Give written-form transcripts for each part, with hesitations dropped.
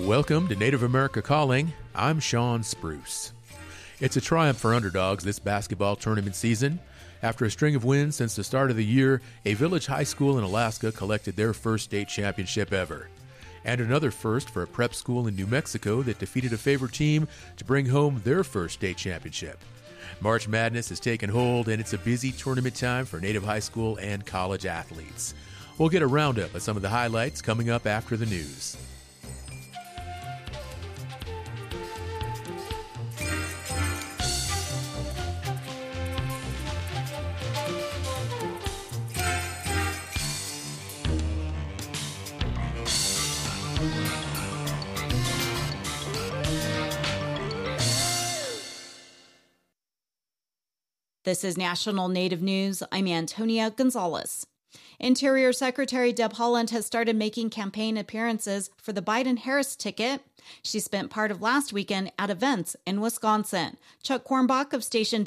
Welcome to Native America Calling. I'm Sean Spruce. It's a triumph for underdogs this basketball tournament season. After a string of wins since the start of the year, a village high school in Alaska collected their first state championship ever. And another first for a prep school in New Mexico that defeated a favored team to bring home their first state championship. March Madness has taken hold, and it's a busy tournament time for Native high school and college athletes. We'll get a roundup of some of the highlights coming up after the news. This is National Native News. I'm Antonia Gonzalez. Interior Secretary Deb Haaland has started making campaign appearances for the Biden-Harris ticket. She spent part of last weekend at events in Wisconsin. Chuck Kornbach of station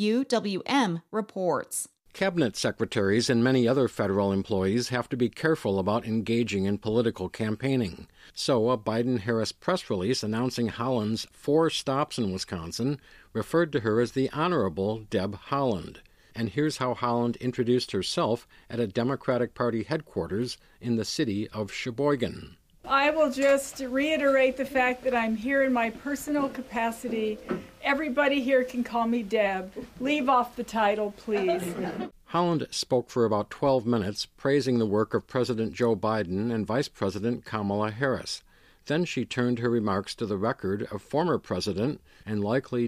WUWM reports. Cabinet secretaries and many other federal employees have to be careful about engaging in political campaigning. So a Biden-Harris press release announcing Haaland's 4 stops in Wisconsin referred to her as the Honorable Deb Haaland. And here's how Haaland introduced herself at a Democratic Party headquarters in the city of Sheboygan. I will just reiterate the fact that I'm here in my personal capacity. Everybody here can call me Deb. Leave off the title, please. Haaland spoke for about 12 minutes, praising the work of President Joe Biden and Vice President Kamala Harris. Then she turned her remarks to the record of former President and likely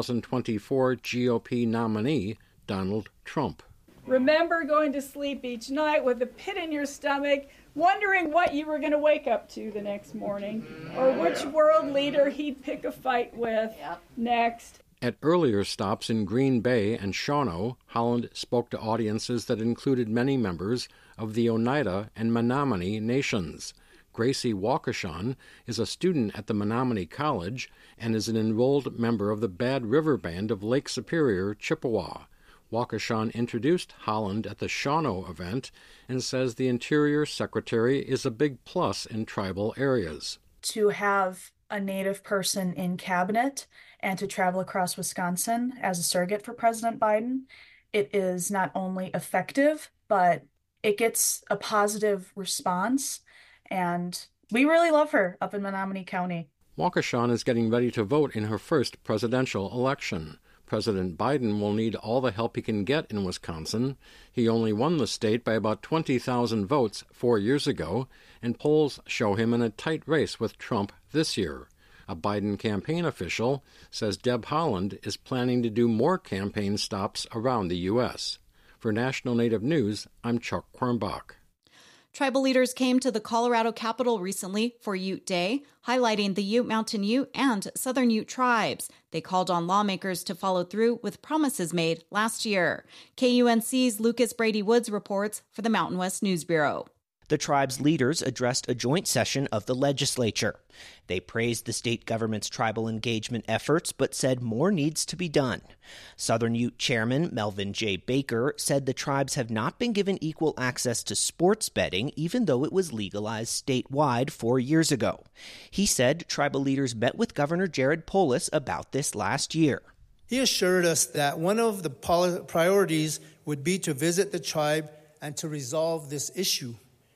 2024 GOP nominee Donald Trump. Remember going to sleep each night with a pit in your stomach, wondering what you were going to wake up to the next morning, or which world leader he'd pick a fight with next. At earlier stops in Green Bay and Shawano, Haaland spoke to audiences that included many members of the Oneida and Menominee nations. Gracie Waukeshan is a student at the Menominee College and is an enrolled member of the Bad River Band of Lake Superior, Chippewa. Waukeshan introduced Haaland at the Shawano event and says the Interior Secretary is a big plus in tribal areas. To have a Native person in cabinet and to travel across Wisconsin as a surrogate for President Biden, it is not only effective, but it gets a positive response. And we really love her up in Menominee County. Waukeshan is getting ready to vote in her first presidential election. President Biden will need all the help he can get in Wisconsin. He only won the state by about 20,000 votes 4 years ago, and polls show him in a tight race with Trump this year. A Biden campaign official says Deb Haaland is planning to do more campaign stops around the U.S. For National Native News, I'm Chuck Kornbach. Tribal leaders came to the Colorado Capitol recently for Ute Day, highlighting the Ute Mountain Ute and Southern Ute tribes. They called on lawmakers to follow through with promises made last year. KUNC's Lucas Brady Woods reports for the Mountain West News Bureau. The tribe's leaders addressed a joint session of the legislature. They praised the state government's tribal engagement efforts, but said more needs to be done. Southern Ute Chairman Melvin J. Baker said the tribes have not been given equal access to sports betting, even though it was legalized statewide 4 years ago. He said tribal leaders met with Governor Jared Polis about this last year. He assured us that one of the priorities would be to visit the tribe and to resolve this issue.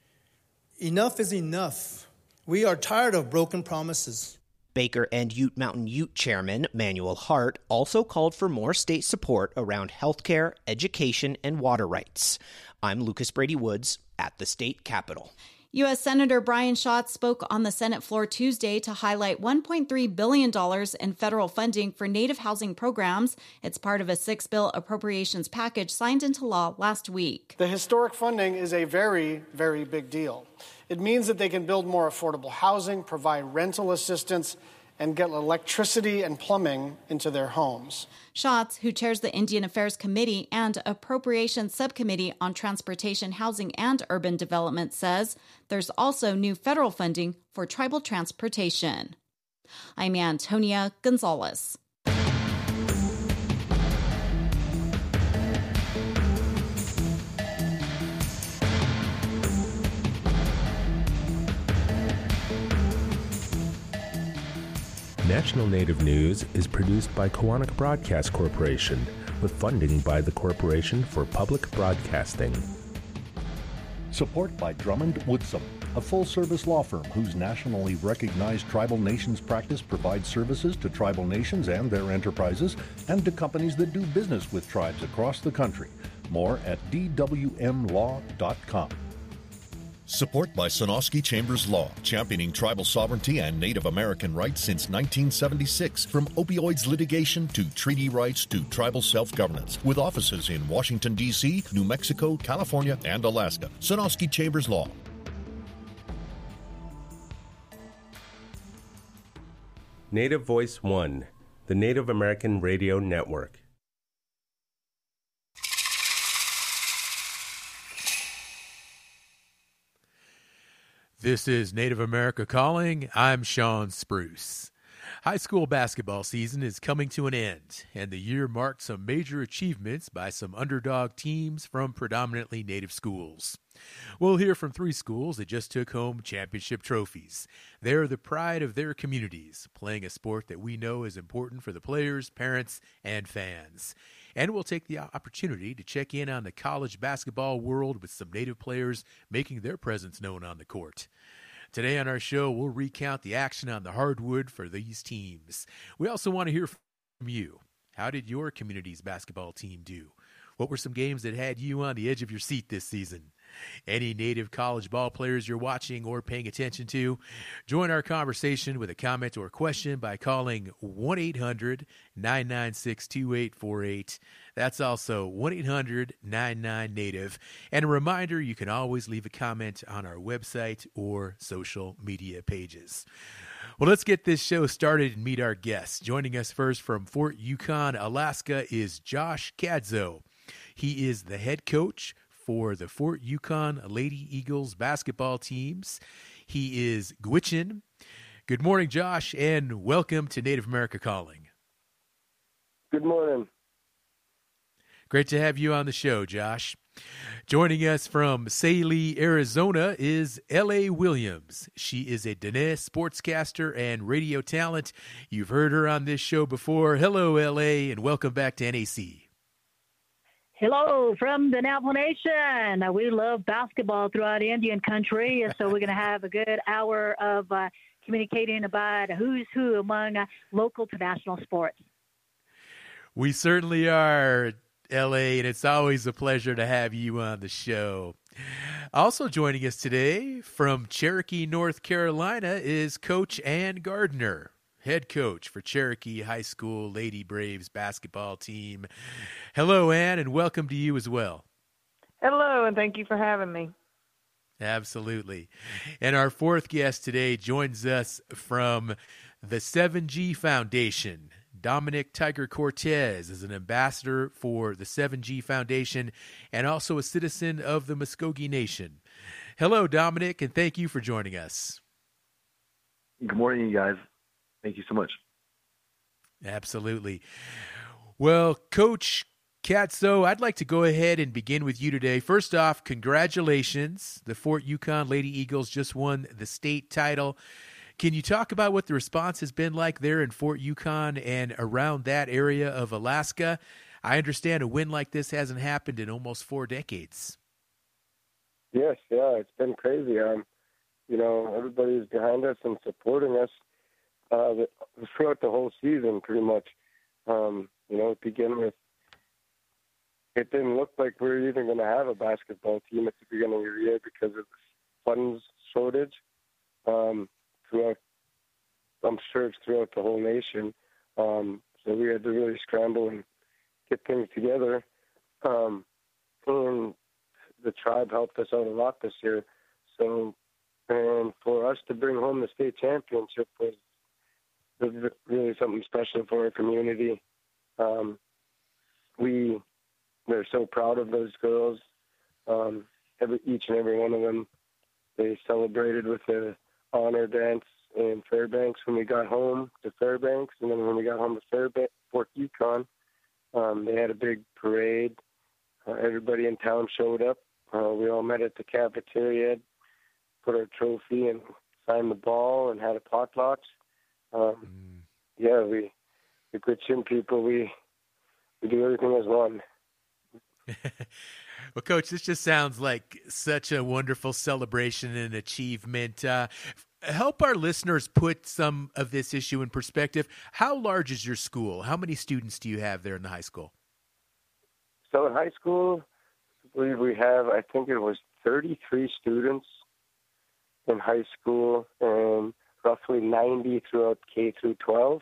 Enough is enough. We are tired of broken promises. Baker and Ute Mountain Ute Chairman Manuel Hart also called for more state support around healthcare, education, and water rights. I'm Lucas Brady Woods at the state capitol. U.S. Senator Brian Schatz spoke on the Senate floor Tuesday to highlight $1.3 billion in federal funding for Native housing programs. It's part of a 6-bill appropriations package signed into law last week. The historic funding is a very, very big deal. It means that they can build more affordable housing, provide rental assistance, and get electricity and plumbing into their homes. Schatz, who chairs the Indian Affairs Committee and Appropriations Subcommittee on Transportation, Housing, and Urban Development, says there's also new federal funding for tribal transportation. I'm Antonia Gonzalez. National Native News is produced by Koahnic Broadcast Corporation with funding by the Corporation for Public Broadcasting. Support by Drummond Woodsum, a full-service law firm whose nationally recognized tribal nations practice provides services to tribal nations and their enterprises and to companies that do business with tribes across the country. More at dwmlaw.com. Support by Sonosky Chambers Law, championing tribal sovereignty and Native American rights since 1976. From opioids litigation to treaty rights to tribal self-governance. With offices in Washington, D.C., New Mexico, California, and Alaska. Sonosky Chambers Law. Native Voice One, the Native American Radio Network. This is Native America Calling. I'm Sean Spruce. High school basketball season is coming to an end, and the year marked some major achievements by some underdog teams from predominantly Native schools. We'll hear from 3 schools that just took home championship trophies. They're the pride of their communities, playing a sport that we know is important for the players, parents, and fans. And we'll take the opportunity to check in on the college basketball world with some Native players making their presence known on the court. Today on our show, we'll recount the action on the hardwood for these teams. We also want to hear from you. How did your community's basketball team do? What were some games that had you on the edge of your seat this season? Any Native college ball players you're watching or paying attention to? Join our conversation with a comment or question by calling 1-800-996-2848. That's also 1-800-99-NATIVE. And a reminder, you can always leave a comment on our website or social media pages. Well, let's get this show started and meet our guests. Joining us first from Fort Yukon, Alaska, is Josh Kadzo. He is the head coach for the Fort Yukon Lady Eagles basketball teams. He is Gwich'in. Good morning, Josh, and welcome to Native America Calling. Good morning. Great to have you on the show, Josh. Joining us from Saline, Arizona is L.A. Williams. She is a Dene sportscaster and radio talent. You've heard her on this show before. Hello, L.A., and welcome back to NAC. Hello from the Navajo Nation. We love basketball throughout Indian country, so we're going to have a good hour of communicating about who's who among local to national sports. We certainly are, L.A., and it's always a pleasure to have you on the show. Also joining us today from Cherokee, North Carolina, is Coach Ann Gardner, head coach for Cherokee High School Lady Braves basketball team. Hello, Ann, and welcome to you as well. Hello, and thank you for having me. Absolutely. And our fourth guest today joins us from the 7G Foundation. Dominic Tiger Cortez is an ambassador for the 7G Foundation and also a citizen of the Muskogee Nation. Hello, Dominic, and thank you for joining us. Good morning, you guys. Thank you so much. Absolutely. Well, Coach Kadzo, I'd like to go ahead and begin with you today. First off, congratulations. The Fort Yukon Lady Eagles just won the state title. Can you talk about what the response has been like there in Fort Yukon and around that area of Alaska? I understand a win like this hasn't happened in almost 4 decades. Yes, yeah, it's been crazy. Everybody's behind us and supporting us throughout the whole season, pretty much. To begin with, it didn't look like we were even going to have a basketball team at the beginning of the year because of the funds shortage. Throughout, I'm sure it's throughout the whole nation. So we had to really scramble and get things together. And the tribe helped us out a lot this year. So, and for us to bring home the state championship was really something special for our community. We're so proud of those girls. Each and every one of them, they celebrated with the honor dance in Fairbanks when we got home to Fairbanks, and then when we got home to Fort Yukon, they had a big parade. Everybody in town showed up. We all met at the cafeteria, put our trophy and signed the ball and had a potlatch. the Gwich'in people, we do everything as one. Well, Coach, this just sounds like such a wonderful celebration and achievement. Help our listeners put some of this issue in perspective. How large is your school? How many students do you have there in the high school? So in high school, I believe we have, I think it was 33 students in high school and roughly 90 throughout K through 12.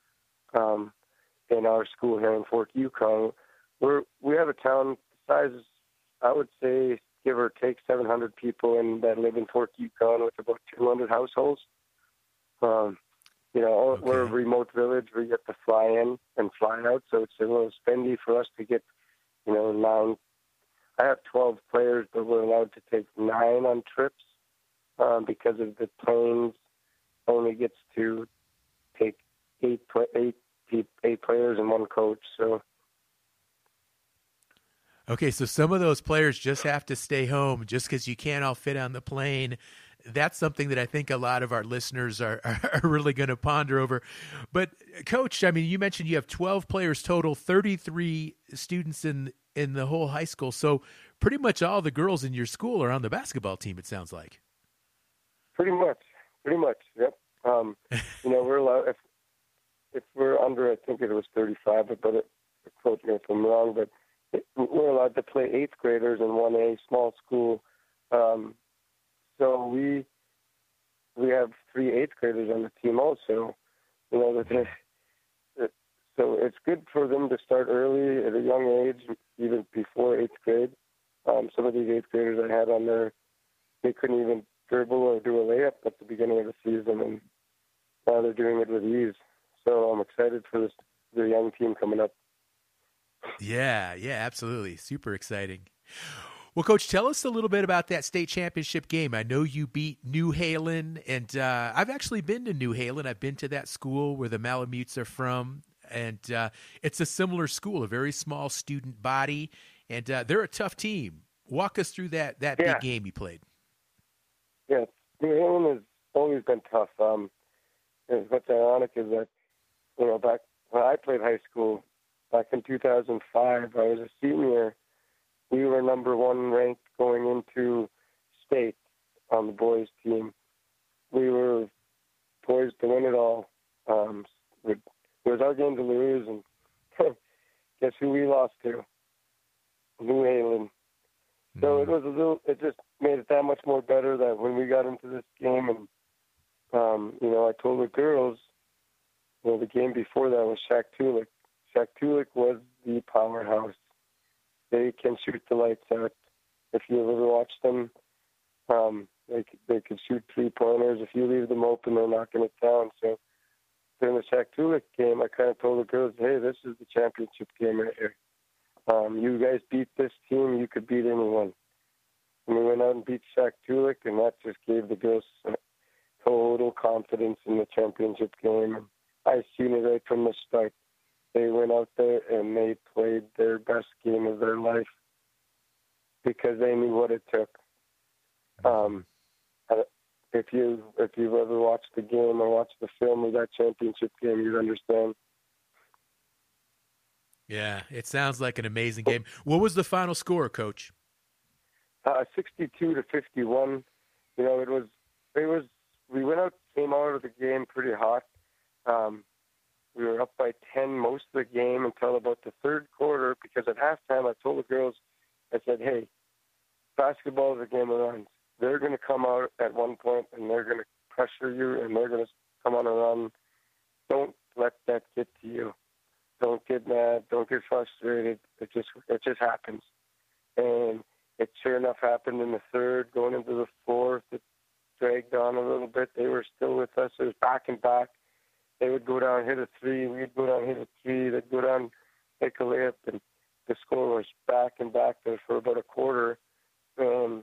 In our school here in Fort Yukon, we have a town size, I would say, give or take 700 people that live in Fort Yukon with about 200 households. Okay. We're a remote village. We get to fly in and fly out, so it's a little spendy for us to get, 9. I have 12 players, but we're allowed to take 9 on trips because of the planes only gets to take 8 players and 1 coach. So. Okay, so some of those players just have to stay home just because you can't all fit on the plane. That's something that I think a lot of our listeners are really going to ponder over. But, Coach, I mean, you mentioned you have 12 players total, 33 students in the whole high school. So pretty much all the girls in your school are on the basketball team, it sounds like. Pretty much, yep. We're allowed, if we're under, I think it was 35, but quote me if I'm wrong, but we're allowed to play 8th graders in 1A small school. So we have 3 8th graders on the team also. So it's good for them to start early at a young age, even before 8th grade. Some of these 8th graders I had on there, they couldn't even dribble or do a layup at the beginning of the season, and now they're doing it with ease. So I'm excited for the young team coming up. Yeah, absolutely. Super exciting. Well, Coach, tell us a little bit about that state championship game. I know you beat New Halen, and I've actually been to New Halen. I've been to that school where the Malamutes are from, and it's a similar school, a very small student body, and they're a tough team. Walk us through that big game you played. Yeah, New Halen has always been tough. What's ironic is that, back when I played high school, back in 2005, I was a senior. We were number 1 ranked going into state on the boys team. We were poised to win it all. It was our game to lose, and guess who we lost to? New Halen. So it just made it that much more better that when we got into this game, and I told the girls, the game before that was Shaktoolik. Shaktoolik was the powerhouse. They can shoot the lights out. If you ever watch them, they could shoot 3-pointers. If you leave them open, they're knocking it down. So during the Shaktoolik game, I kind of told the girls, hey, this is the championship game right here. You guys beat this team, you could beat anyone. And we went out and beat Shaktoolik, and that just gave the girls total confidence in the championship game. And I seen it right from the start. They went out there and they played their best game of their life because they knew what it took. If you've ever watched the game or watched the film of that championship game, you'd understand. Yeah, it sounds like an amazing game. What was the final score, Coach? 62-51. We came out of the game pretty hot. We were up by 10 most of the game until about the 3rd quarter, because at halftime I told the girls, I said, hey, basketball is a game of runs. They're going to come out at one point and they're going to pressure you and they're going to come on a run. Don't let that get to you. Don't get mad. Don't get frustrated. It just happens. And it sure enough happened in the 3rd. Going into the 4th, it dragged on a little bit. They were still with us. It was back and back. They would go down, hit a 3. We'd go down, hit a 3. They'd go down, take a layup, and the score was back and back there for about a quarter. And,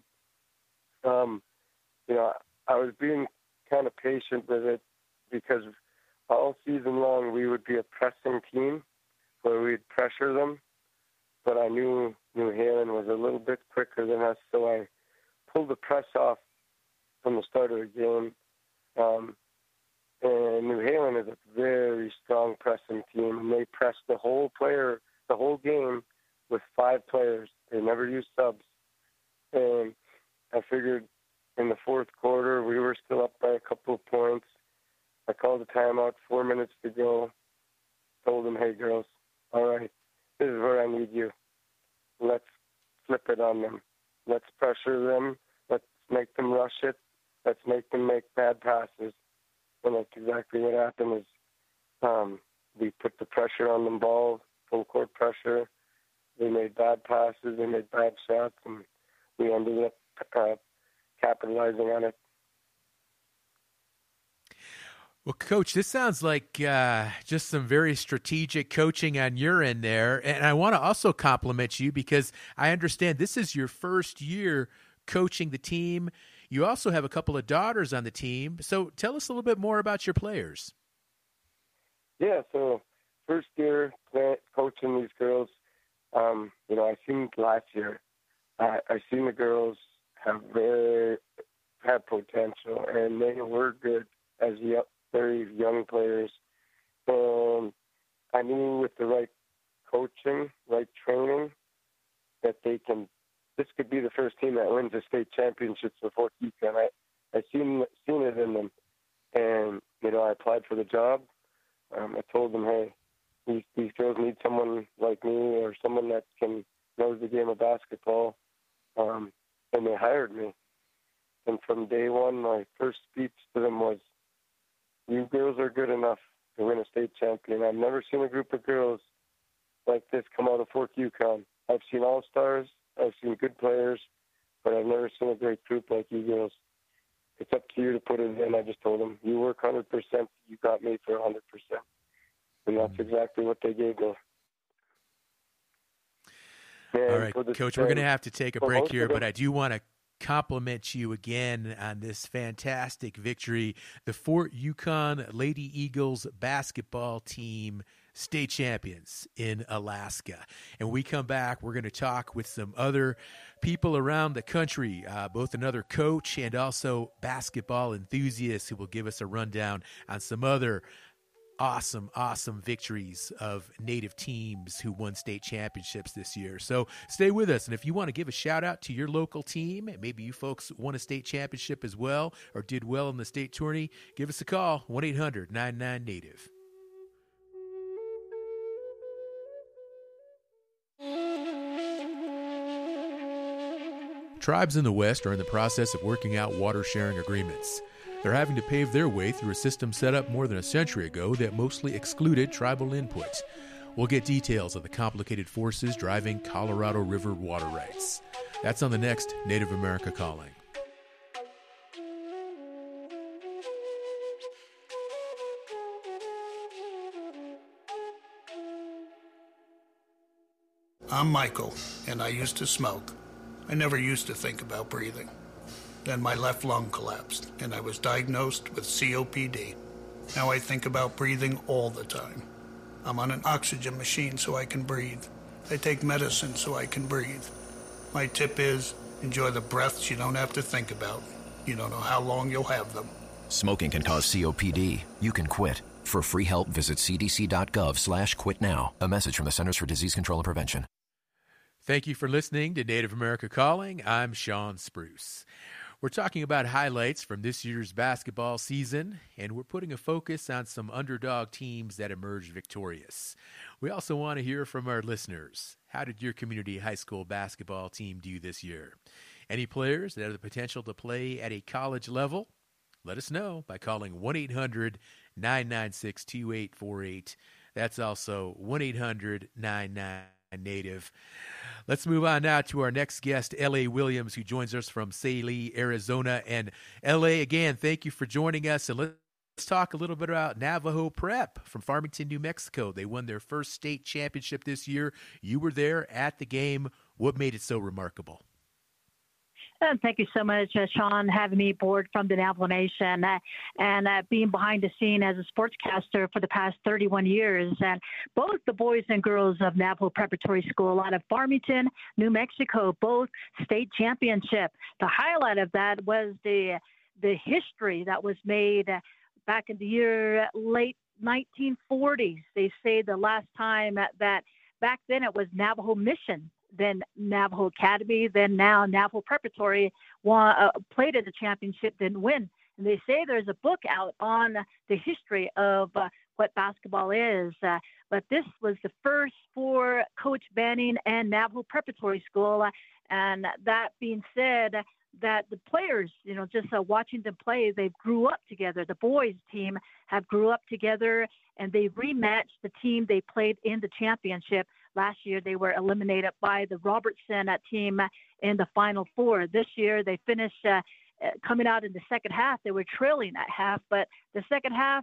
I was being kind of patient with it because all season long we would be a pressing team where we'd pressure them. But I knew New Halen was a little bit quicker than us, so I pulled the press off from the start of the game. And New Haven is a very strong pressing team, and they pressed the whole game with 5 players. They never used subs. And I figured in the fourth quarter, we were still up by a couple of points. I called a timeout, 4 minutes to go. Told them, hey, girls, all right, this is where I need you. Let's flip it on them. Let's pressure them. Let's make them rush it. Let's make them make bad passes. And that's exactly what happened is we put the pressure on them ball, full court pressure. They made bad passes. They made bad shots, and we ended up capitalizing on it. Well, Coach, this sounds like just some very strategic coaching on your end there. And I want to also compliment you because I understand this is your first year coaching the team. You also have a couple of daughters on the team. So tell us a little bit more about your players. Yeah, so first year coaching these girls, I seen last year. I seen the girls had potential, and they were good as very young players. And I knew with the right coaching, right training, that this could be the first team that wins the state championships before UConn. I seen it in them, and I applied for the job. I told them, hey, these girls need someone like me or someone that knows the game of basketball, and they hired me. And from day one, my first speech to them was, you girls are good enough to win a state champion. I've never seen a group of girls like this come out of Fort Yukon. I've seen all-stars, I've seen good players, but I've never seen a great group like you girls. It's up to you to put it in. I just told them, you work 100%, you got me for 100%. And that's exactly what they gave me. And all right, Coach, we're going to have to take a break here, but I do want to compliment you again on this fantastic victory. The Fort Yukon Lady Eagles basketball team, state champions in Alaska. And when we come back, we're going to talk with some other people around the country, both another coach and also basketball enthusiasts who will give us a rundown on some other awesome victories of Native teams who won state championships this year. So stay with us. And if you want to give a shout out to your local team, maybe you folks won a state championship as well or did well in the state tourney, give us a call, 1-800-99-NATIVE. Tribes in the West are in the process of working out water sharing agreements. They're having to pave their way through a system set up more than a century ago that mostly excluded tribal input. We'll get details of the complicated forces driving Colorado River water rights. That's on the next Native America Calling. I'm Michael, and I used to smoke. I never used to think about breathing. Then my left lung collapsed, and I was diagnosed with COPD. Now I think about breathing all the time. I'm on an oxygen machine so I can breathe. I take medicine so I can breathe. My tip is, enjoy the breaths you don't have to think about. You don't know how long you'll have them. Smoking can cause COPD. You can quit. For free help, visit cdc.gov/quitnow. A message from the Centers for Disease Control and Prevention. Thank you for listening to Native America Calling. I'm Sean Spruce. We're talking about highlights from this year's basketball season, and we're putting a focus on some underdog teams that emerged victorious. We also want to hear from our listeners. How did your community high school basketball team do this year? Any players that have the potential to play at a college level? Let us know by calling 1-800-996-2848. That's also 1-800-99-NATIVE. Let's move on now to our next guest, L.A. Williams, who joins us from Saline, Arizona. And L.A., again, thank you for joining us. And let's talk a little bit about Navajo Prep from Farmington, New Mexico. They won their first state championship this year. You were there at the game. What made it so remarkable? Thank you so much, Sean, having me aboard from the Navajo Nation and being behind the scene as a sportscaster for the past 31 years. And both the boys and girls of Navajo Preparatory School out of Farmington, New Mexico, both state championship. The highlight of that was the history that was made back in the year late 1940s. They say the last time that back then it was Navajo Mission, then Navajo Academy, then now Navajo Preparatory played in the championship, didn't win. And they say there's a book out on the history of what basketball is. But this was the first for Coach Banning and Navajo Preparatory School. And that being said, that the players, just watching them play, they grew up together. The boys team have grew up together, and they rematched the team they played in the championship. Last year, they were eliminated by the Robertson team in the Final Four. This year, they finished coming out in the second half. They were trailing at half, but the second half,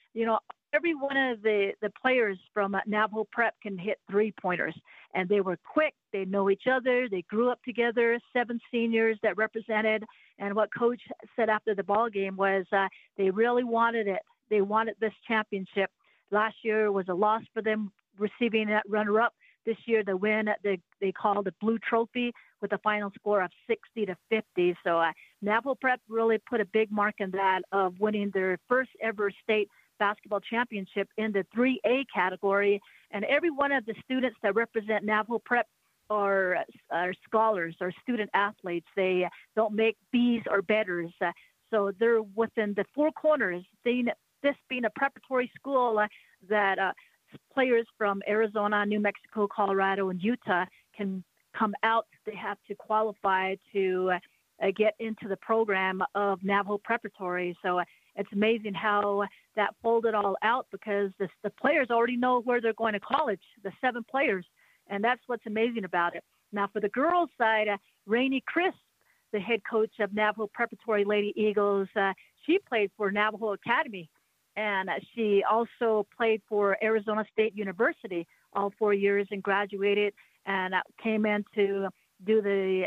every one of the players from Navajo Prep can hit three-pointers, and they were quick. They know each other. They grew up together, 7 seniors that represented. And what Coach said after the ball game was they really wanted it. They wanted this championship. Last year was a loss for them receiving that runner-up. This year, the win, they call the Blue Trophy with a final score of 60-50. So Navajo Prep really put a big mark in that of winning their first ever state basketball championship in the 3A category. And every one of the students that represent Navajo Prep are scholars or student athletes. They don't make B's or betters. So they're within the 4 corners. This being a preparatory school that players from Arizona, New Mexico, Colorado, and Utah can come out. They have to qualify to get into the program of Navajo Preparatory. So it's amazing how that folded all out because the players already know where they're going to college, the 7 players. And that's what's amazing about it. Now, for the girls' side, Rainey Crisp, the head coach of Navajo Preparatory Lady Eagles, she played for Navajo Academy. And she also played for Arizona State University all 4 years and graduated and came in to do the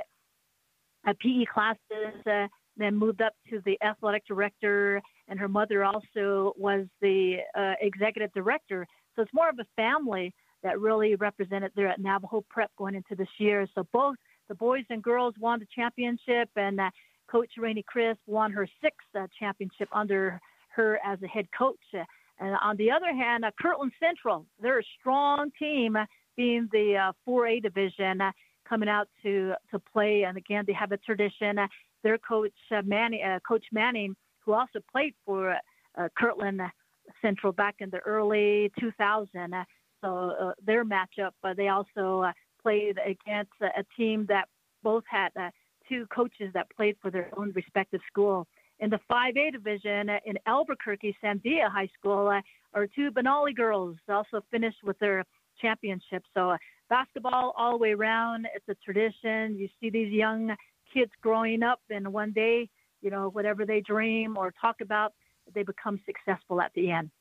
PE classes, then moved up to the athletic director. And her mother also was the executive director. So it's more of a family that really represented there at Navajo Prep going into this year. So both the boys and girls won the championship, and Coach Rainey Crisp won her 6th championship under her as a head coach. And on the other hand, Kirtland Central, they're a strong team, being the 4A division, coming out to play. And again, they have a tradition. Their coach, Coach Manning, who also played for Kirtland Central back in the early 2000s. So their matchup, they also played against a team that both had 2 coaches that played for their own respective school. In the 5A division in Albuquerque, Sandia High School, our 2 Benali girls also finished with their championship. So basketball all the way around, it's a tradition. You see these young kids growing up, and one day, whatever they dream or talk about, they become successful at the end.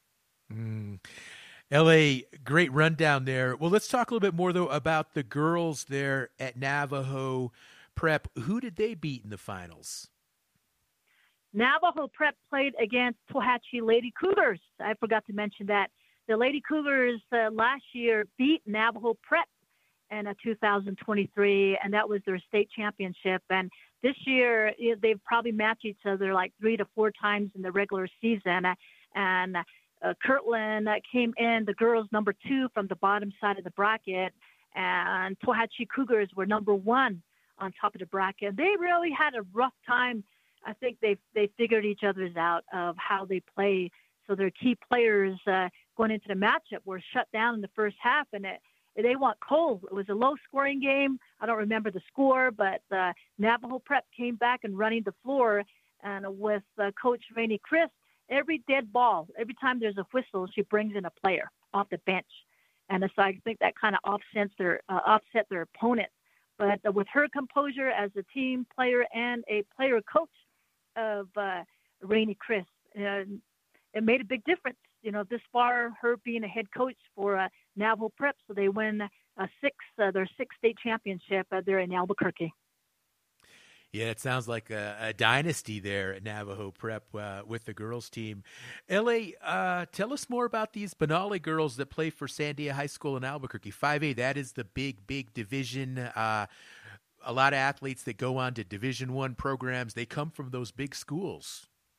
L.A., great rundown there. Well, let's talk a little bit more, though, about the girls there at Navajo Prep. Who did they beat in the finals? Navajo Prep played against Tohatchee Lady Cougars. I forgot to mention that. The Lady Cougars last year beat Navajo Prep in 2023, and that was their state championship. And this year, they've probably matched each other like 3 to 4 times in the regular season. And Kirtland came in, the girls, number 2 from the bottom side of the bracket, and Tohatchee Cougars were number 1 on top of the bracket. They really had a rough time. I think they figured each other's out of how they play. So their key players going into the matchup were shut down in the first half, and they went cold. It was a low-scoring game. I don't remember the score, but Navajo Prep came back and running the floor, and with Coach Rainey Crisp, every dead ball, every time there's a whistle, she brings in a player off the bench. And so I think that kind of offset their opponent. But with her composure as a team player and a player coach of Rainey Crisp, it made a big difference. This far, her being a head coach for Navajo Prep, so they win their 6th state championship there in Albuquerque. Yeah, it sounds like a dynasty there at Navajo Prep with the girls team. L.A., tell us more about these Benali girls that play for Sandia High School in Albuquerque. 5A, that is the big division. A lot of athletes that go on to Division I programs, they come from those big schools.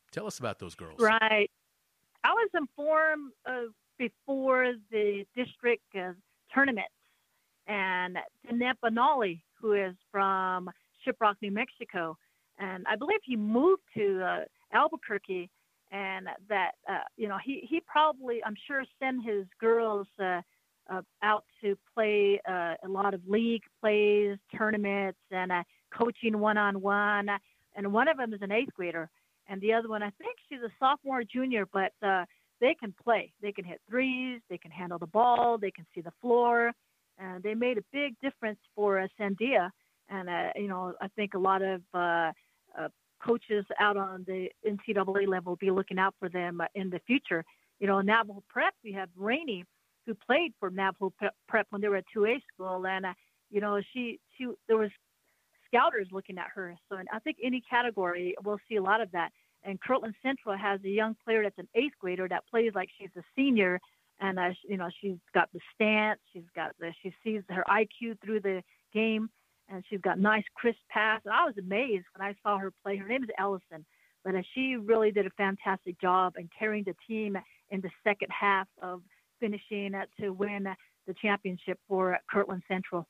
Tell us about those girls. Right. I was informed before the district tournaments, and Danette Benali, who is from Shiprock, New Mexico, and I believe he moved to Albuquerque, and that he probably, I'm sure, sent his girls out to play a lot of league plays, tournaments, and coaching one-on-one. And one of them is an 8th grader, and the other one, I think she's a sophomore or junior, but they can play. They can hit threes. They can handle the ball. They can see the floor. And they made a big difference for Sandia. And, I think a lot of coaches out on the NCAA level will be looking out for them in the future. Navajo Prep, we have Rainey, who played for Navajo Prep when they were at 2A school. And, she there was scouters looking at her. So I think any category, we'll see a lot of that. And Kirtland Central has a young player that's an 8th grader that plays like she's a senior. And, she's got the stance. She sees her IQ through the game. And she's got nice, crisp pass. And I was amazed when I saw her play. Her name is Ellison. But she really did a fantastic job in carrying the team in the second half of finishing to win the championship for Kirtland Central.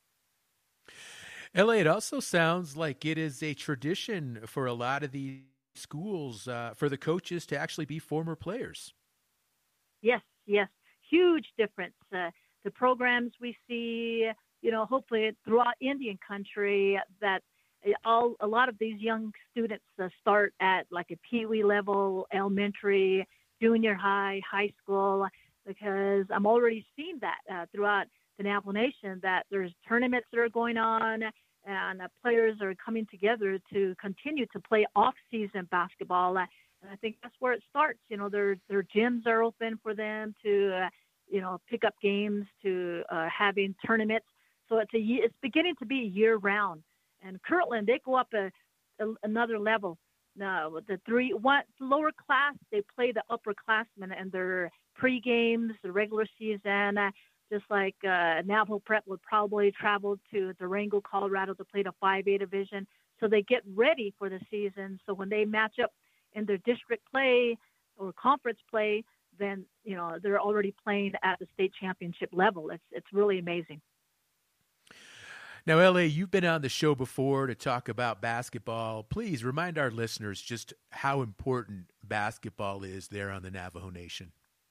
LA, it also sounds like it is a tradition for a lot of these schools for the coaches to actually be former players. Yes. Huge difference. The programs we see, hopefully throughout Indian country, that a lot of these young students start at like a peewee level, elementary, junior high, high school, because I'm already seeing that throughout the Navajo Nation, that there's tournaments that are going on, and players are coming together to continue to play off-season basketball. And I think that's where it starts. Their gyms are open for them to, pick up games, to having tournaments. So it's beginning to be year-round. And Kirtland, they go up another level. Now, one lower class, they play the upperclassmen and their pre-games, the regular season. Just like Navajo Prep would probably travel to Durango, Colorado to play the 5A division. So they get ready for the season. So when they match up in their district play or conference play, then, they're already playing at the state championship level. It's really amazing. Now, LA, you've been on the show before to talk about basketball. Please remind our listeners just how important basketball is there on the Navajo Nation.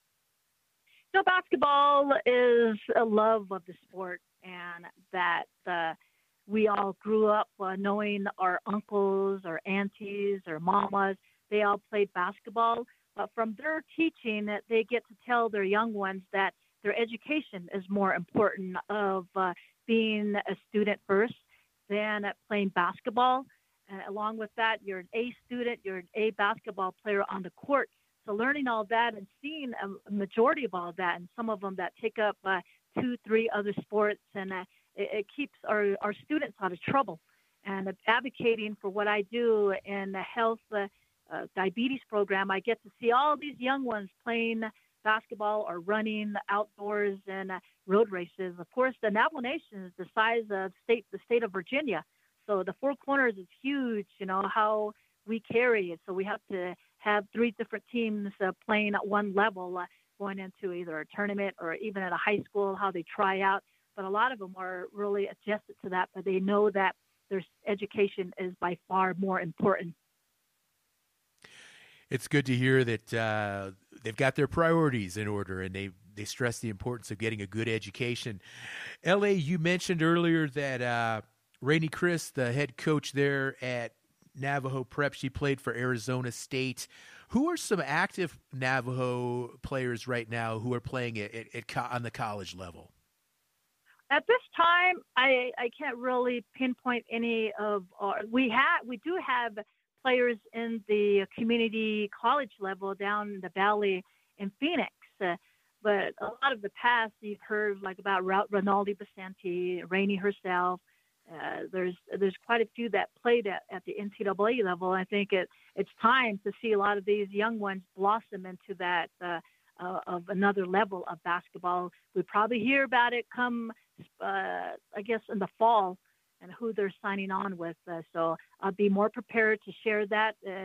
Basketball is a love of the sport, and that we all grew up knowing our uncles, our aunties, our mamas. They all played basketball. But from their teaching, they get to tell their young ones that their education is more important of being a student first than playing basketball. And along with that, you're an A student, you're an A basketball player on the court. So learning all that and seeing a majority of all that, and some of them that take up 2-3 other sports, and it keeps our students out of trouble. And advocating for what I do in the health diabetes program, I get to see all these young ones playing basketball or running outdoors and road races. Of course, the Navajo Nation is the size of the state of Virginia. So the Four Corners is huge, how we carry it. So we have to have 3 different teams playing at one level, going into either a tournament or even at a high school, how they try out. But a lot of them are really adjusted to that, but they know that their education is by far more important. It's good to hear that they've got their priorities in order, and they stress the importance of getting a good education. LA, you mentioned earlier that Rainey Chris, the head coach there at Navajo Prep, she played for Arizona State. Who are some active Navajo players right now who are playing on the college level? At this time, I can't really pinpoint any of we do have players in the community college level down in the valley in Phoenix. But a lot of the past you've heard like about Rinaldi Basenti, Rainey herself. There's quite a few that played at the NCAA level. I think it's time to see a lot of these young ones blossom into that of another level of basketball. We probably hear about it come, I guess, in the fall, and who they're signing on with. So I'll be more prepared to share that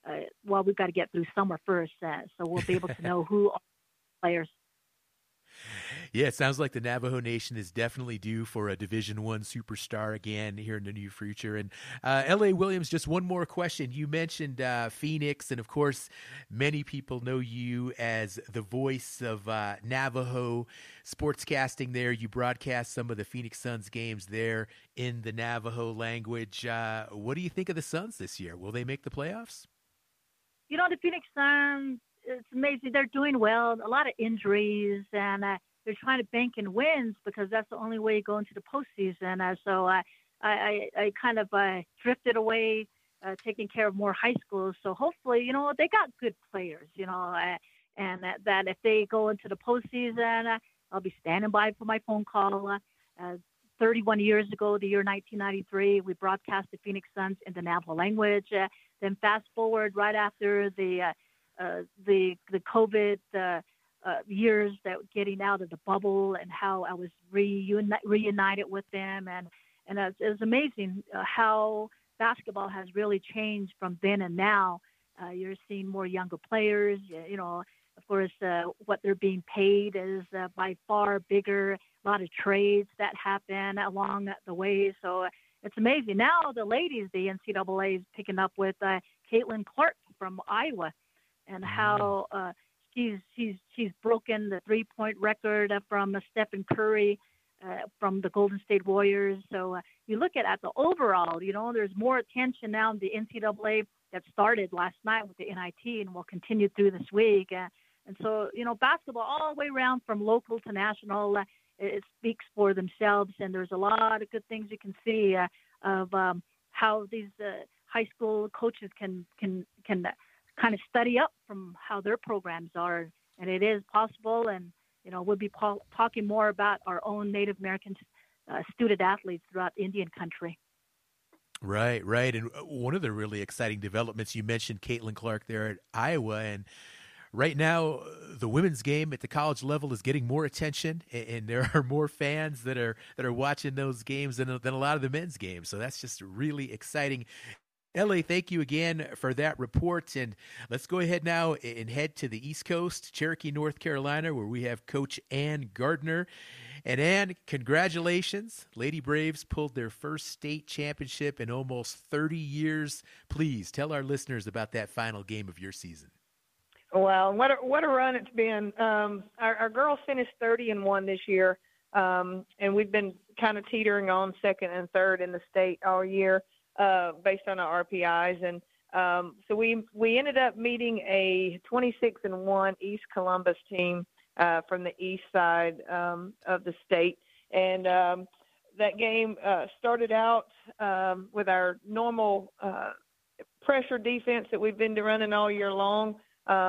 well, we've got to get through summer first, so we'll be able to know who are players. Yeah, it sounds like the Navajo Nation is definitely due for a Division I superstar again here in the near future. And L.A. Williams, just one more question. You mentioned Phoenix, and of course, many people know you as the voice of Navajo sportscasting there. You broadcast some of the Phoenix Suns games there in the Navajo language. What do you think of the Suns this year? Will they make the playoffs? You know, the Phoenix Suns, it's amazing. They're doing well. A lot of injuries, and they're trying to bank in wins because that's the only way you go into the postseason. So I kind of drifted away, taking care of more high schools. So hopefully, you know, they got good players, you know, and that if they go into the postseason, I'll be standing by for my phone call. 31 years ago, the year 1993, we broadcast the Phoenix Suns in the Navajo language. Then fast forward right after the COVID years, that getting out of the bubble, and how I was reunited with them, and it was amazing how basketball has really changed from then and now. You're seeing more younger players. You know, of course, what they're being paid is by far bigger. A lot of trades that happen along the way, so it's amazing. Now the ladies, the NCAA is picking up with Caitlin Clark from Iowa, and how she's broken the 3-point record from Stephen Curry from the Golden State Warriors. So you look at the overall, you know, there's more attention now in the NCAA that started last night with the NIT and will continue through this week. And so, you know, basketball all the way around from local to national, it speaks for themselves. And there's a lot of good things you can see of how these high school coaches can kind of study up from how their programs are. And it is possible. And, you know, we'll be talking more about our own Native American student athletes throughout Indian country. Right. And one of the really exciting developments, you mentioned Caitlin Clark there at Iowa, and right now the women's game at the college level is getting more attention, and there are more fans that are watching those games than a lot of the men's games. So that's just really exciting. L.A., thank you again for that report. And let's go ahead now and head to the East Coast, Cherokee, North Carolina, where we have Coach Ann Gardner. And Ann, congratulations. Lady Braves pulled their first state championship in almost 30 years. Please tell our listeners about that final game of your season. Well, what a run it's been. Our girls finished 30-1 this year, and we've been kind of teetering on second and third in the state all year. Based on our RPIs. And so we ended up meeting a 26-1 East Columbus team from the east side of the state. And that game started out with our normal pressure defense that we've been running all year long.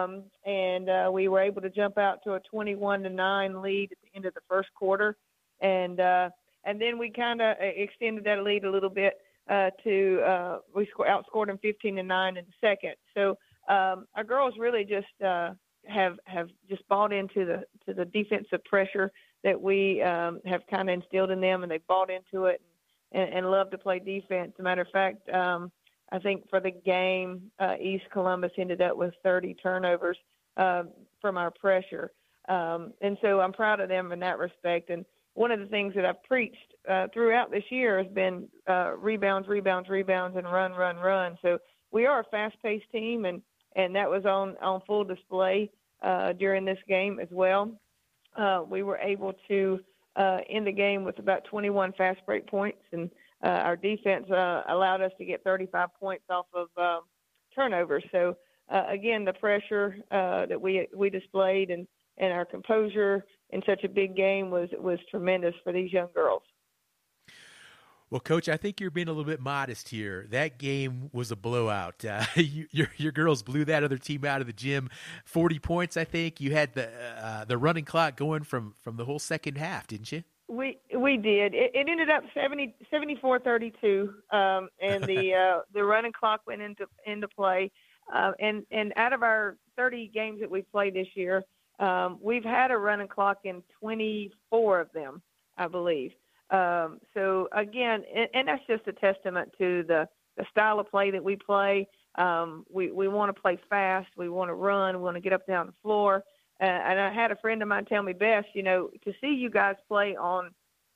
And we were able to jump out to a 21-9 lead at the end of the first quarter. And then we kind of extended that lead a little bit. We outscored them 15-9 in the second. So our girls really just have just bought into the defensive pressure that we have kind of instilled in them, and they bought into it and love to play defense. As a matter of fact, I think for the game, East Columbus ended up with 30 turnovers from our pressure, and so I'm proud of them in that respect. And one of the things that I've preached throughout this year has been rebounds, and run. So we are a fast-paced team, and that was on full display during this game as well. We were able to end the game with about 21 fast break points, and our defense allowed us to get 35 points off of turnovers. So, again, the pressure that we displayed and our composure in such a big game was tremendous for these young girls. Well, Coach, I think you're being a little bit modest here. That game was a blowout. Your girls blew that other team out of the gym. 40 points, I think. You had the running clock going from the whole second half, didn't you? We did. It ended up 74-32, and the running clock went into play. And out of our 30 games that we've played this year, we've had a running clock in 24 of them, I believe. So again, and that's just a testament to the style of play that we play. We want to play fast. We want to run. We want to get up and down the floor. And I had a friend of mine tell me, Beth, to see you guys play on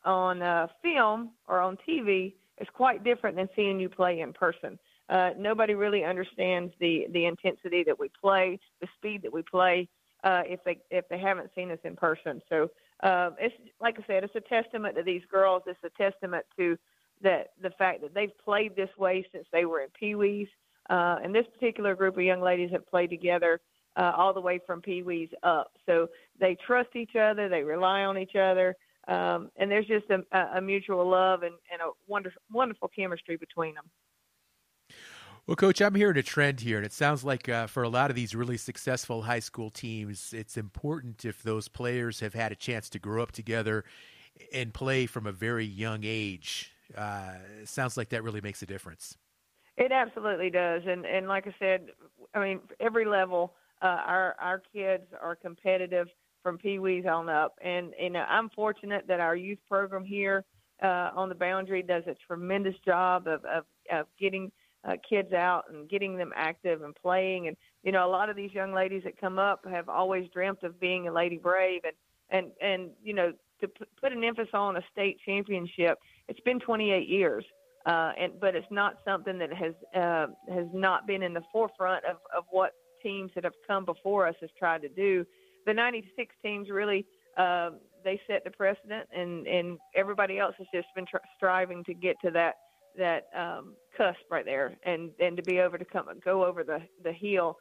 film or on TV is quite different than seeing you play in person. Nobody really understands the intensity that we play, the speed that we play, if they haven't seen us in person. So it's like I said, it's a testament to these girls. It's a testament to the fact that they've played this way since they were in Pee-wees. And this particular group of young ladies have played together all the way from Pee-wees up. So they trust each other. They rely on each other. And there's just a mutual love and a wonderful chemistry between them. Well, Coach, I'm hearing a trend here, and it sounds like for a lot of these really successful high school teams, it's important if those players have had a chance to grow up together and play from a very young age. It sounds like that really makes a difference. It absolutely does. And like I said, every level, our kids are competitive from Pee-wees on up. And I'm fortunate that our youth program here on the Boundary does a tremendous job of getting kids out and getting them active and playing. And, a lot of these young ladies that come up have always dreamt of being a Lady Brave. And to put an emphasis on a state championship, it's been 28 years. But it's not something that has not been in the forefront of what teams that have come before us has tried to do. The 96 teams really, they set the precedent, and everybody else has just been striving to get to that cusp right there, and to be able to go over the hill.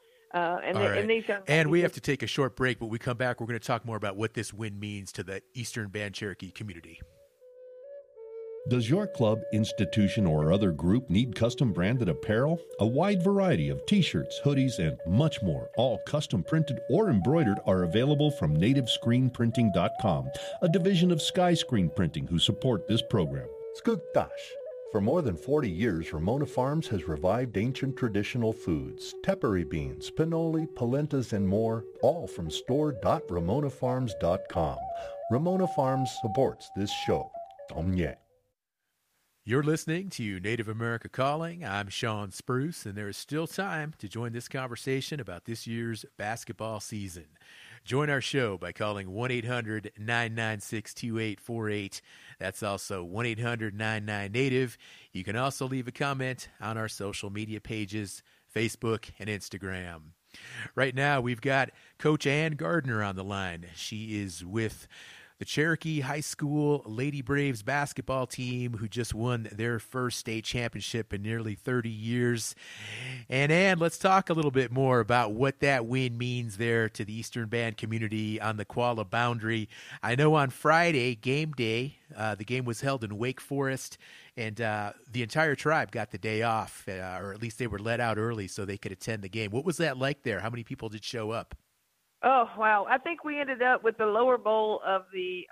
And we have to take a short break, but when we come back, we're going to talk more about what this win means to the Eastern Band Cherokee community. Does your club, institution, or other group need custom branded apparel? A wide variety of t-shirts, hoodies, and much more, all custom printed or embroidered, are available from nativescreenprinting.com, a division of Sky Screen Printing who support this program. Skugtash. For more than 40 years, Ramona Farms has revived ancient traditional foods, tepary beans, pinoli, polentas, and more, all from store.ramonafarms.com. Ramona Farms supports this show. Omye. You're listening to Native America Calling. I'm Sean Spruce, and there is still time to join this conversation about this year's basketball season. Join our show by calling 1-800-996-2848. That's also 1-800-99-NATIVE. You can also leave a comment on our social media pages, Facebook and Instagram. Right now, we've got Coach Ann Gardner on the line. She is with the Cherokee High School Lady Braves basketball team, who just won their first state championship in nearly 30 years. And Ann, let's talk a little bit more about what that win means there to the Eastern Band community on the Qualla Boundary. I know on Friday, game day, the game was held in Wake Forest, and the entire tribe got the day off, or at least they were let out early so they could attend the game. What was that like there? How many people did show up? Oh, wow. I think we ended up with the lower bowl of the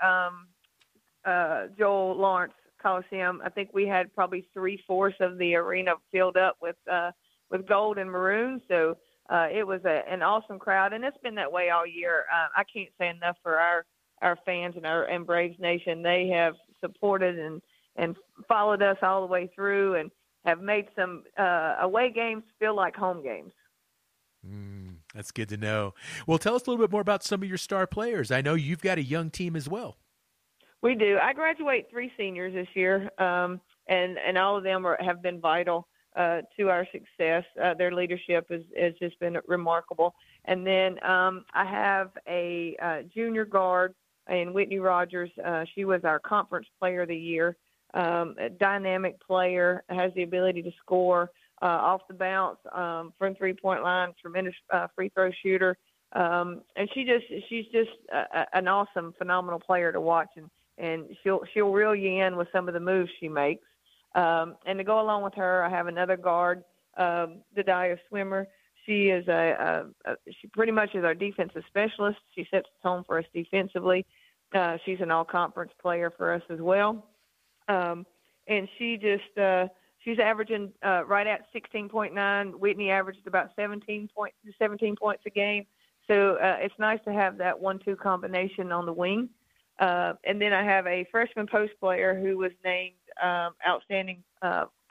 Joel Lawrence Coliseum. I think we had probably 3/4 of the arena filled up with gold and maroon. So it was an awesome crowd, and it's been that way all year. I can't say enough for our fans and Braves Nation. They have supported and followed us all the way through and have made some away games feel like home games. That's good to know. Well, tell us a little bit more about some of your star players. I know you've got a young team as well. We do. I graduate 3 seniors this year, and all of them have been vital to our success. Their leadership has just been remarkable. And then I have a junior guard in Whitney Rogers. She was our conference player of the year. A dynamic player, has the ability to score off the bounce, from 3-point line, tremendous free throw shooter. And she's just an awesome, phenomenal player to watch, and she'll reel you in with some of the moves she makes. And to go along with her, I have another guard, Dadiah Swimmer. She is she pretty much is our defensive specialist. She sets the tone for us defensively. She's an all-conference player for us as well. And she's averaging right at 16.9. Whitney averaged about 17 points a game. So it's nice to have that 1-2 combination on the wing. And then I have a freshman post player who was named outstanding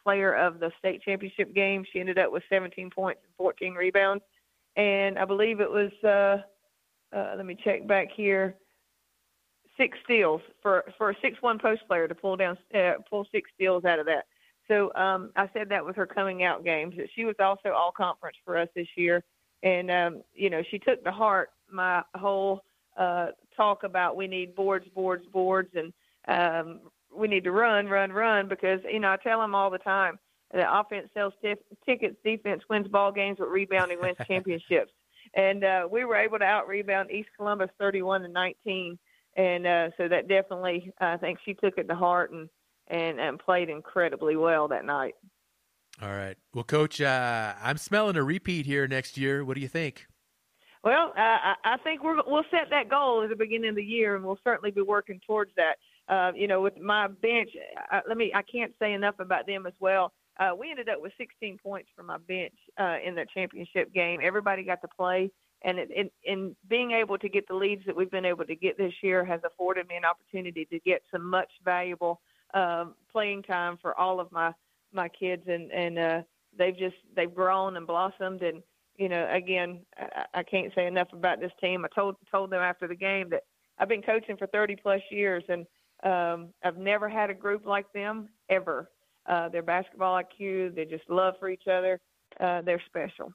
player of the state championship game. She ended up with 17 points and 14 rebounds. And I believe it was, let me check back here, 6 steals for a 6'1" post player to pull 6 steals out of that. So I said that was her coming out games. She was also all conference for us this year. And, she took to heart my whole talk about we need boards, and we need to run, because, I tell them all the time that offense sells tickets, defense wins ball games, but rebounding wins championships. And we were able to out-rebound East Columbus 31-19. And so that definitely, I think she took it to heart and played incredibly well that night. All right. Well, Coach, I'm smelling a repeat here next year. What do you think? Well, I think we'll set that goal at the beginning of the year, and we'll certainly be working towards that. With my bench, I can't say enough about them as well. We ended up with 16 points from my bench in that championship game. Everybody got to play, and in being able to get the leads that we've been able to get this year has afforded me an opportunity to get some much valuable playing time for all of my kids, and they've grown and blossomed. And again, I can't say enough about this team. I told them after the game that I've been coaching for 30 plus years, and I've never had a group like them ever. Their basketball IQ, they just love for each other. They're special.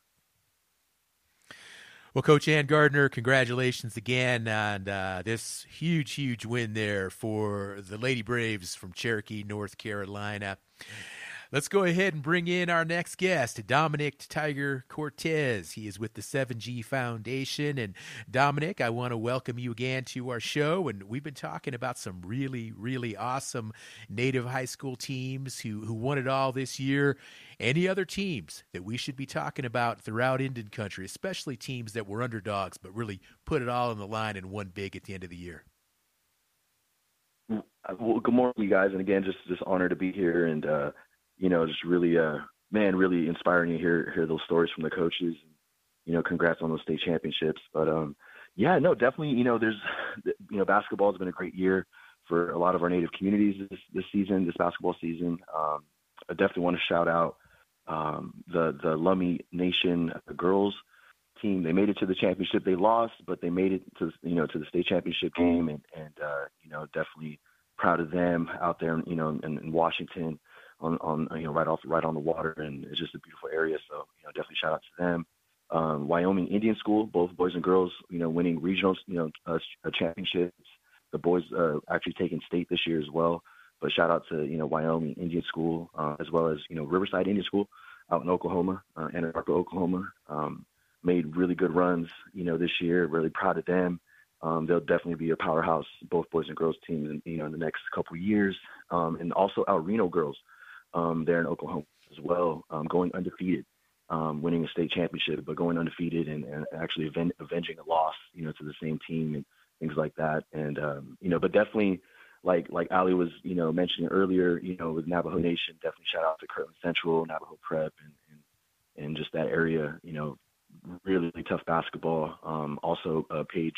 Well, Coach Ann Gardner, congratulations again on this huge win there for the Lady Braves from Cherokee, North Carolina. Let's go ahead and bring in our next guest, Dominic Tiger Cortez. He is with the 7G Foundation. And Dominic, I want to welcome you again to our show. And we've been talking about some really awesome Native high school teams who won it all this year. Any other teams that we should be talking about throughout Indian country, especially teams that were underdogs but really put it all on the line and won big at the end of the year? Well, good morning, you guys. And again, just honored to be here, and just really, really inspiring to hear those stories from the coaches. Congrats on those state championships. But definitely, there's, basketball has been a great year for a lot of our Native communities this basketball season. I definitely want to shout out the Lummi Nation girls team. They made it to the championship. They lost, but they made it to the state championship game, and definitely proud of them out there, in Washington. On right on the water, and it's just a beautiful area. So definitely shout out to them. Wyoming Indian School, both boys and girls, winning regional championships. The boys actually taking state this year as well. But shout out to Wyoming Indian School, as well as Riverside Indian School out in Oklahoma, Ann Arbor, Oklahoma. Made really good runs this year. Really proud of them. They'll definitely be a powerhouse, both boys and girls teams, in the next couple of years. And also our Reno girls. There in Oklahoma as well, going undefeated, winning a state championship, but going undefeated and actually avenging a loss, to the same team and things like that. And, but definitely like Ali was, mentioning earlier, with Navajo Nation, definitely shout out to Kirtland Central, Navajo Prep, and just that area, really tough basketball. Also Page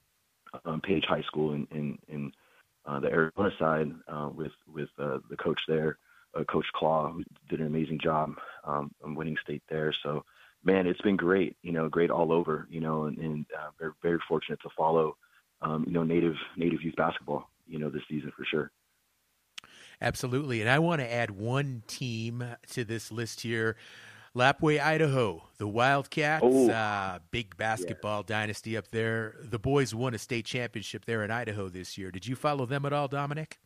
High School in the Arizona side, with the coach there. Coach Claw, who did an amazing job winning state there. So, man, it's been great, great all over, and very, very fortunate to follow, Native youth basketball, this season for sure. Absolutely. And I want to add one team to this list here. Lapwai, Idaho, the Wildcats, big basketball dynasty up there. The boys won a state championship there in Idaho this year. Did you follow them at all, Dominic?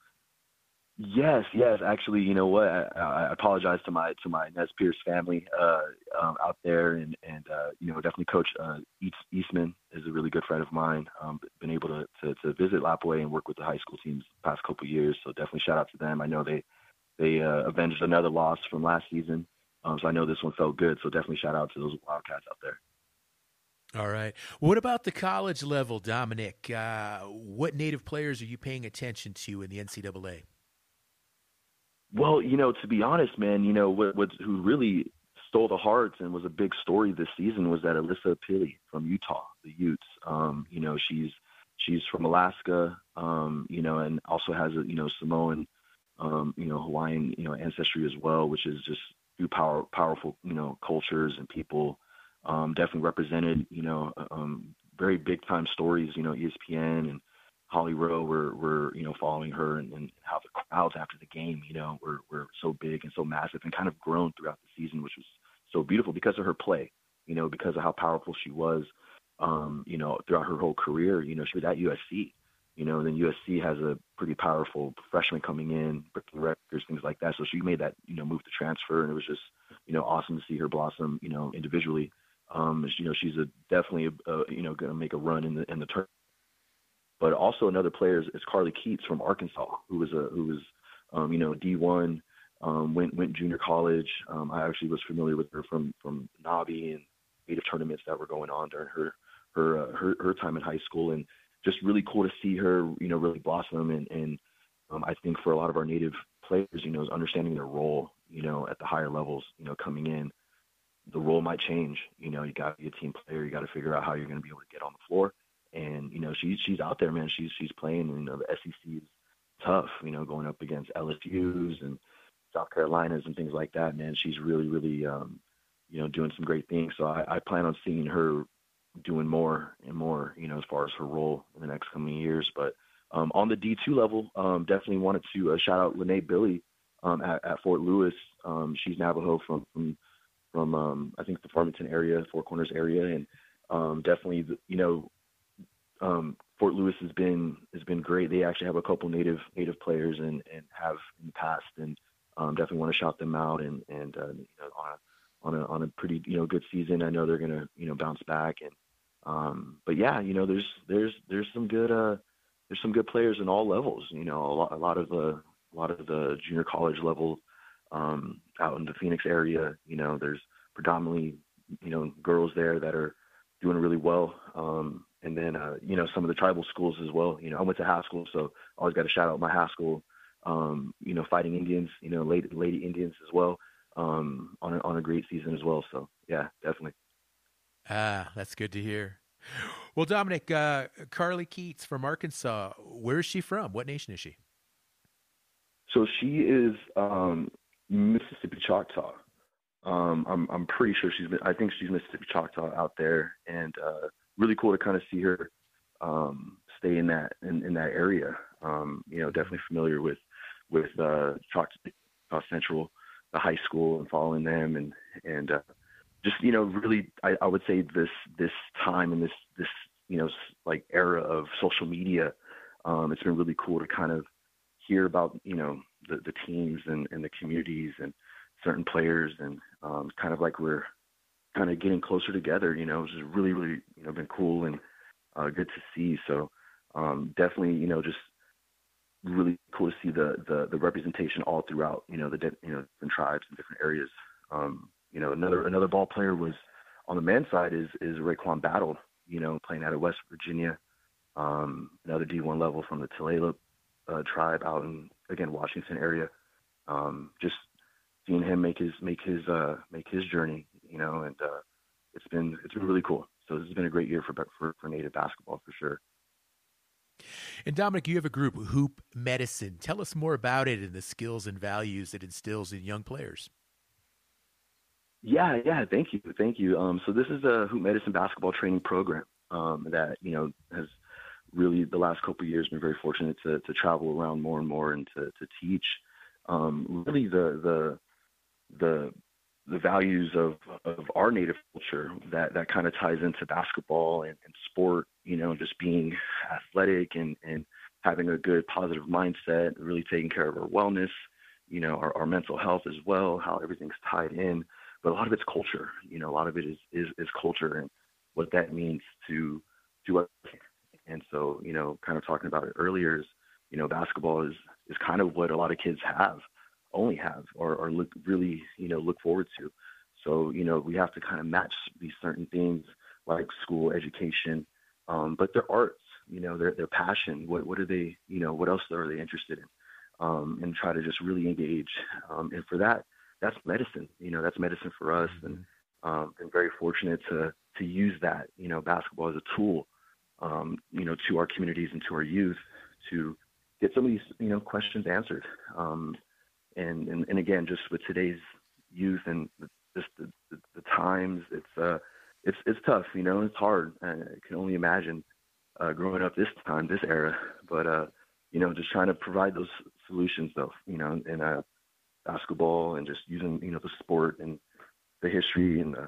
Yes. Actually, you know what? I apologize to my Nez Pierce family out there, and definitely Coach Eastman is a really good friend of mine. Been able to visit Lapwai and work with the high school teams the past couple of years. So definitely shout out to them. I know they avenged another loss from last season, so I know this one felt good. So definitely shout out to those Wildcats out there. All right. What about the college level, Dominic? What Native players are you paying attention to in the NCAA? Well, to be honest, man, who really stole the hearts and was a big story this season was that Alyssa Pili from Utah, the Utes. She's from Alaska, and also has a Samoan Hawaiian, ancestry as well, which is just through powerful, cultures and people. Definitely represented, very big time stories. ESPN and Holly Rowe were following her, and how the crowds after the game, were so big and so massive, and kind of grown throughout the season, which was so beautiful because of her play, because of how powerful she was, throughout her whole career. She was at USC, then USC has a pretty powerful freshman coming in, breaking records, things like that. So she made that, move to transfer, and it was just, awesome to see her blossom, individually. She's definitely going to make a run in the tournament. But also another player is Carly Keats from Arkansas, who was D1, went junior college. I actually was familiar with her from Navi and Native tournaments that were going on during her time in high school, and just really cool to see her, really blossom. And I think for a lot of our Native players, is understanding their role, at the higher levels, coming in, the role might change. You got to be a team player. You got to figure out how you're going to be able to get on the floor. And, she's out there, man. She's playing, the SEC is tough, going up against LSUs and South Carolinas and things like that, man. She's really, really, doing some great things. So I plan on seeing her doing more and more, as far as her role in the next coming years. But on the D2 level, definitely wanted to shout out Lene Billy at Fort Lewis. She's Navajo from I think the Farmington area, Four Corners area, and definitely Fort Lewis has been great. They actually have a couple native players and have in the past, and definitely want to shout them out and on a pretty good season. I know they're gonna bounce back, and but yeah, there's some good players in all levels. A lot of the junior college level out in the Phoenix area. There's predominantly girls there that are doing really well. And then, some of the tribal schools as well. I went to Haskell, so I always got to shout out my Haskell, Fighting Indians, Lady Indians as well, on a great season as well. So, yeah, definitely. That's good to hear. Well, Dominic, Carly Keats from Arkansas, where is she from? What nation is she? So she is Mississippi Choctaw. I'm pretty sure I think she's Mississippi Choctaw out there, and really cool to kind of see her stay in that area. Definitely familiar with Choctaw Central, the high school, and following them, and just really I would say this time and this like era of social media, it's been really cool to kind of hear about the teams and the communities and certain players, and kind of like we're kind of getting closer together, which is really, really, been cool and good to see. So definitely, just really cool to see the representation all throughout, the different tribes and different areas. Another ball player was on the men's side is Raekwon Battle, playing out of West Virginia, another D1 level from the Tulalip tribe out in, again, Washington area. Just seeing him make his journey, and it's been really cool. So this has been a great year for Native basketball for sure. And Dominic, you have a group, Hoop Medicine. Tell us more about it and the skills and values it instills in young players. Yeah. Thank you. So this is a Hoop Medicine basketball training program that has really the last couple of years been very fortunate to travel around more and more and to teach really the values of our Native culture that kind of ties into basketball and sport, just being athletic and having a good positive mindset, really taking care of our wellness, our mental health as well, how everything's tied in. But a lot of it's culture, a lot of it is culture and what that means to us. And so, kind of talking about it earlier is, basketball is kind of what a lot of kids only have or look forward to. So, we have to kind of match these certain things like school education, but their arts, their passion, what are they, what else are they interested in? And try to just really engage. And for that's medicine, that's medicine for us. And been very fortunate to use that, basketball as a tool, to our communities and to our youth to get some of these, questions answered. And again, just with today's youth and just the times, it's tough, it's hard. I can only imagine growing up this era, but just trying to provide those solutions though, in basketball and just using, the sport and the history and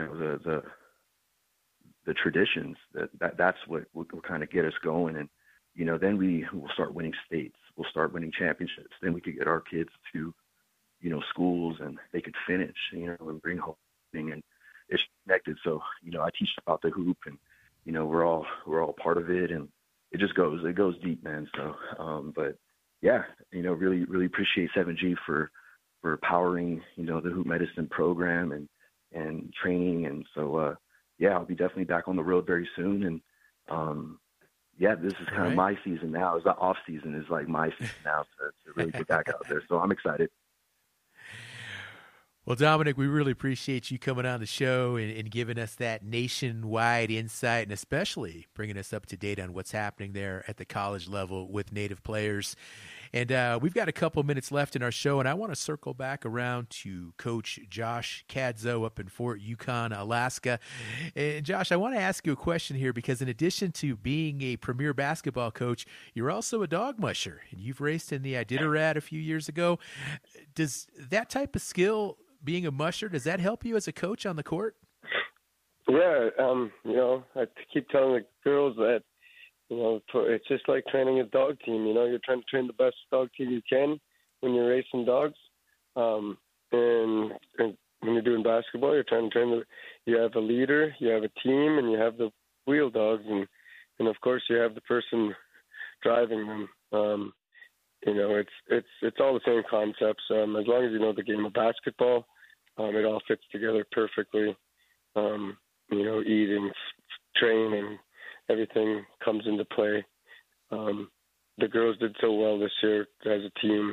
the traditions that's what will kind of get us going. And, then we will start winning states. We'll start winning championships. Then we could get our kids to, schools and they could finish, and bring home and it's connected. So, I teach about the hoop and, we're all part of it, and it goes deep, man. So, but yeah, really, really appreciate 7G for powering, the Hoop Medicine program and training. And so, yeah, I'll be definitely back on the road very soon. And, yeah, this is kind of my season now. It's the off season is like my season now to really get back out there. So I'm excited. Well, Dominic, we really appreciate you coming on the show and giving us that nationwide insight, and especially bringing us up to date on what's happening there at the college level with Native players. And we've got a couple minutes left in our show, and I want to circle back around to Coach Josh Kadzo up in Fort Yukon, Alaska. And Josh, I want to ask you a question here, because in addition to being a premier basketball coach, you're also a dog musher, and you've raced in the Iditarod a few years ago. Does that type of skill, being a musher, does that help you as a coach on the court? Yeah, I keep telling the girls that, it's just like training a dog team. You're trying to train the best dog team you can when you're racing dogs. And when you're doing basketball, you're trying to train you have a leader, you have a team, and you have the wheel dogs. And of course, you have the person driving them. It's all the same concepts. As long as you know the game of basketball, it all fits together perfectly. Eating, training, everything comes into play. The girls did so well this year as a team.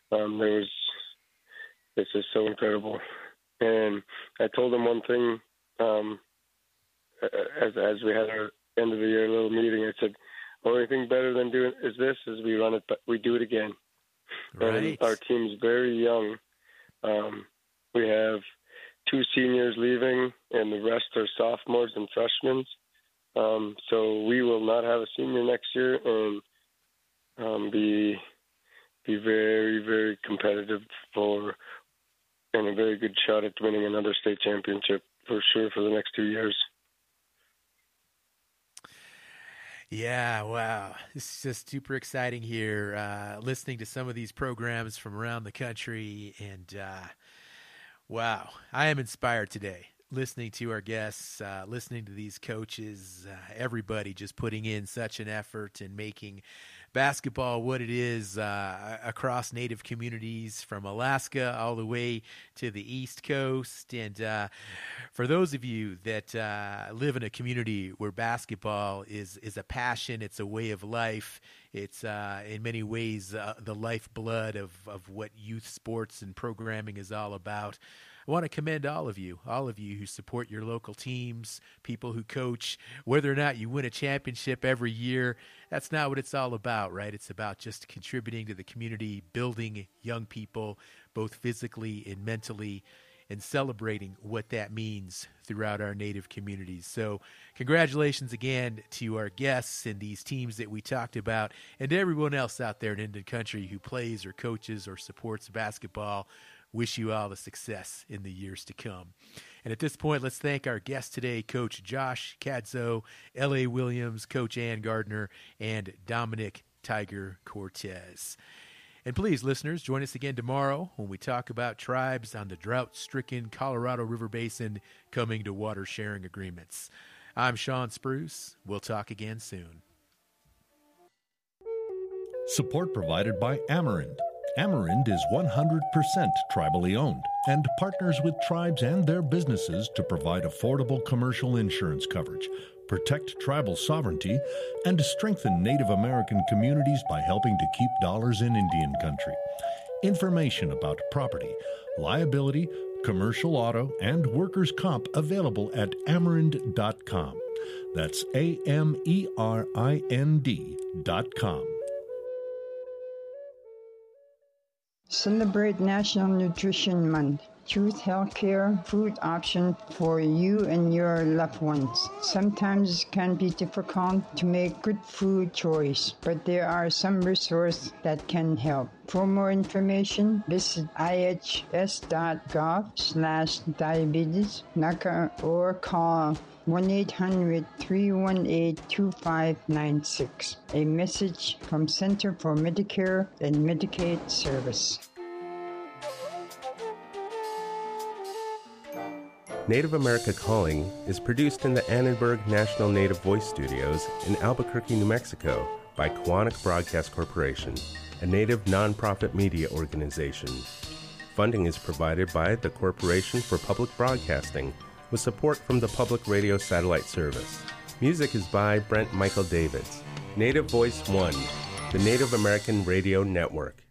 It's just so incredible. And I told them one thing as we had our end of the year little meeting. I said, only thing better than doing is we do it again. Right. And our team's very young. We have 2 seniors leaving, and the rest are sophomores and freshmen. So we will not have a senior next year, and be very, very competitive and a very good shot at winning another state championship for sure for the next 2 years. Yeah, wow. This is just super exciting here, listening to some of these programs from around the country. And, wow, I am inspired today, listening to our guests, listening to these coaches, everybody just putting in such an effort and making basketball what it is across Native communities from Alaska all the way to the East Coast. And for those of you that live in a community where basketball is a passion, it's a way of life, it's in many ways the lifeblood of what youth sports and programming is all about, I want to commend all of you who support your local teams, people who coach. Whether or not you win a championship every year, that's not what it's all about, right? It's about just contributing to the community, building young people, both physically and mentally, and celebrating what that means throughout our Native communities. So congratulations again to our guests and these teams that we talked about, and to everyone else out there in Indian Country who plays or coaches or supports basketball. Wish you all the success in the years to come. And at this point, let's thank our guest today, Coach Josh Kadzo, L.A. Williams, Coach Ann Gardner, and Dominic Tiger Cortez. And please, listeners, join us again tomorrow when we talk about tribes on the drought-stricken Colorado River Basin coming to water sharing agreements. I'm Sean Spruce. We'll talk again soon. Support provided by Amerind. Amerind is 100% tribally owned and partners with tribes and their businesses to provide affordable commercial insurance coverage, protect tribal sovereignty, and strengthen Native American communities by helping to keep dollars in Indian Country. Information about property, liability, commercial auto, and workers' comp available at Amerind.com. That's AMERIND.com. Celebrate National Nutrition Month. Choose healthcare food option for you and your loved ones. Sometimes it can be difficult to make good food choice, but there are some resources that can help. For more information, visit ihs.gov/diabetes or call 1-800-318-2596. A message from Center for Medicare and Medicaid Service. Native America Calling is produced in the Annenberg National Native Voice Studios in Albuquerque, New Mexico by Koahnic Broadcast Corporation, a Native nonprofit media organization. Funding is provided by the Corporation for Public Broadcasting with support from the Public Radio Satellite Service. Music is by Brent Michael Davids. Native Voice One, the Native American Radio Network.